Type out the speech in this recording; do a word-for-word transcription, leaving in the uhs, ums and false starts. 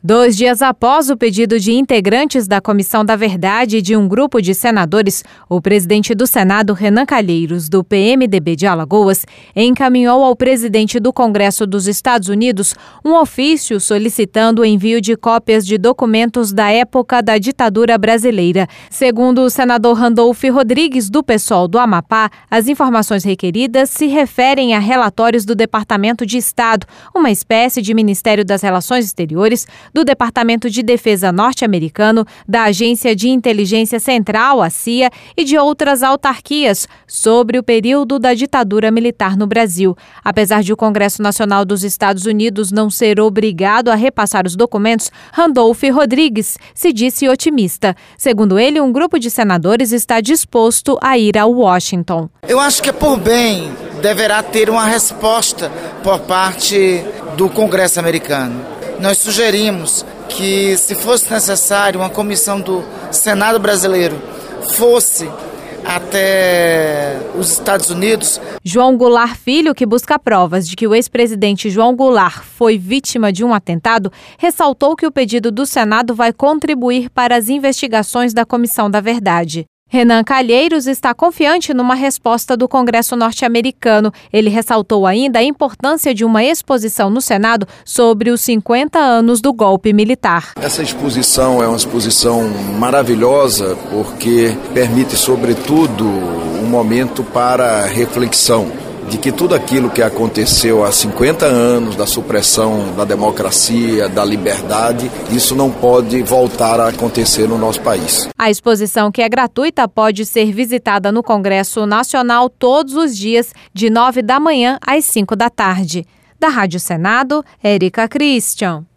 Dois dias após o pedido de integrantes da Comissão da Verdade e de um grupo de senadores, o presidente do Senado, Renan Calheiros, do P M D B de Alagoas, encaminhou ao presidente do Congresso dos Estados Unidos um ofício solicitando o envio de cópias de documentos da época da ditadura brasileira. Segundo o senador Randolph Rodrigues, do PSOL do Amapá, as informações requeridas se referem a relatórios do Departamento de Estado, uma espécie de Ministério das Relações Exteriores, do Departamento de Defesa norte-americano, da Agência de Inteligência Central, a C I A, e de outras autarquias sobre o período da ditadura militar no Brasil. Apesar de o Congresso Nacional dos Estados Unidos não ser obrigado a repassar os documentos, Randolph Rodrigues se disse otimista. Segundo ele, um grupo de senadores está disposto a ir a Washington. Eu acho que, por bem, deverá ter uma resposta por parte do Congresso americano. Nós sugerimos que, se fosse necessário, uma comissão do Senado brasileiro fosse até os Estados Unidos. João Goulart Filho, que busca provas de que o ex-presidente João Goulart foi vítima de um atentado, ressaltou que o pedido do Senado vai contribuir para as investigações da Comissão da Verdade. Renan Calheiros está confiante numa resposta do Congresso norte-americano. Ele ressaltou ainda a importância de uma exposição no Senado sobre os cinquenta anos do golpe militar. Essa exposição é uma exposição maravilhosa porque permite, sobretudo, um momento para reflexão de que tudo aquilo que aconteceu há cinquenta anos, da supressão da democracia, da liberdade, isso não pode voltar a acontecer no nosso país. A exposição, que é gratuita, pode ser visitada no Congresso Nacional todos os dias, de nove da manhã às cinco da tarde. Da Rádio Senado, Érica Christian.